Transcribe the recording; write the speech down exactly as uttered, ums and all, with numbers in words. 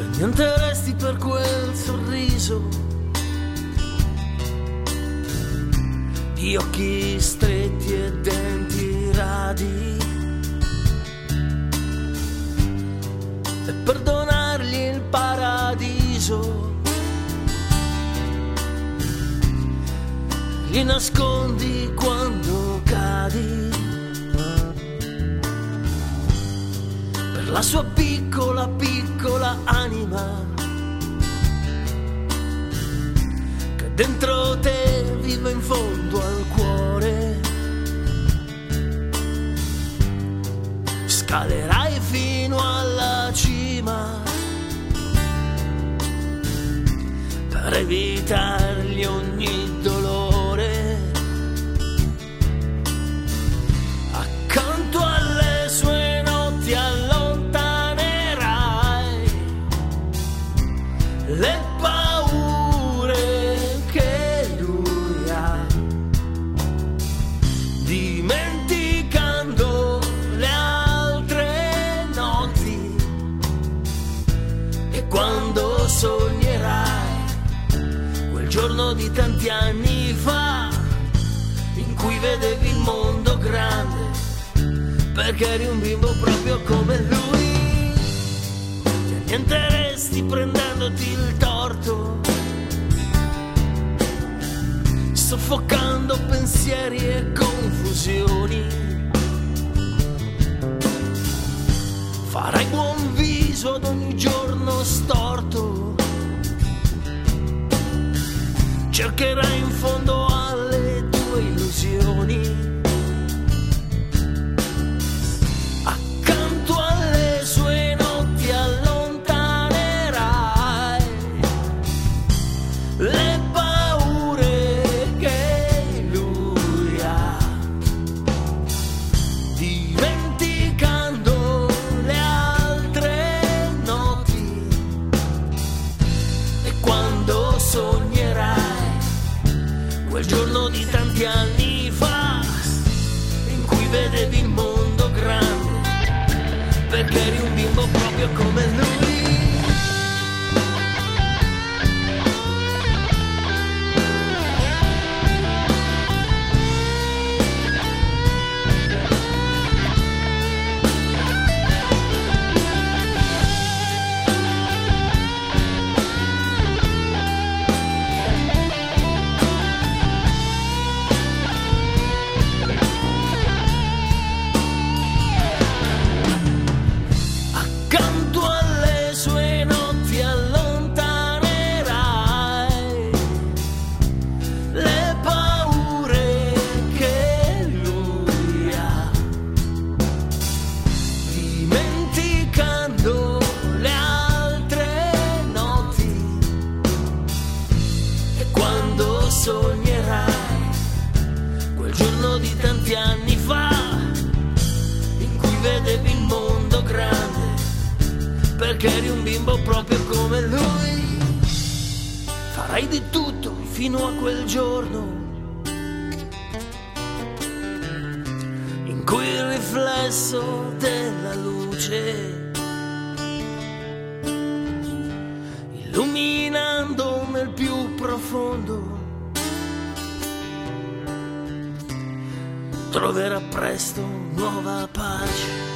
niente resti per quel sorriso, di occhi stretti e denti radi, e per donargli il paradiso li nascondi quando cadi. Per la sua piccola piccola anima che dentro te vive in fondo al cuore, scalerai fino alla cima per evitargli ogni dolore. Accanto alle sue notti allontanerai le paure che lui ha, dimenticando le altre notti. E quando sognerai quel giorno di tanti anni fa in cui vedevi il mondo grande perché eri un bimbo proprio come lui, e niente resti prendendoti il torto, soffocando pensieri e confusioni. Farai buon viso ad ogni giorno storto, cercherai in fondo alle tue illusioni. Accanto alle sue notti allontanerai le paure che lui ha, dimenticando le altre notti. E quando sognerai quel giorno di tanti anni fa in cui vedevi il mondo grande perché eri un bimbo proprio come lui. Sognerai quel giorno di tanti anni fa in cui vedevi il mondo grande perché eri un bimbo proprio come lui. Farai di tutto fino a quel giorno in cui il riflesso della luce, illuminando nel più profondo, troverà presto nuova pace.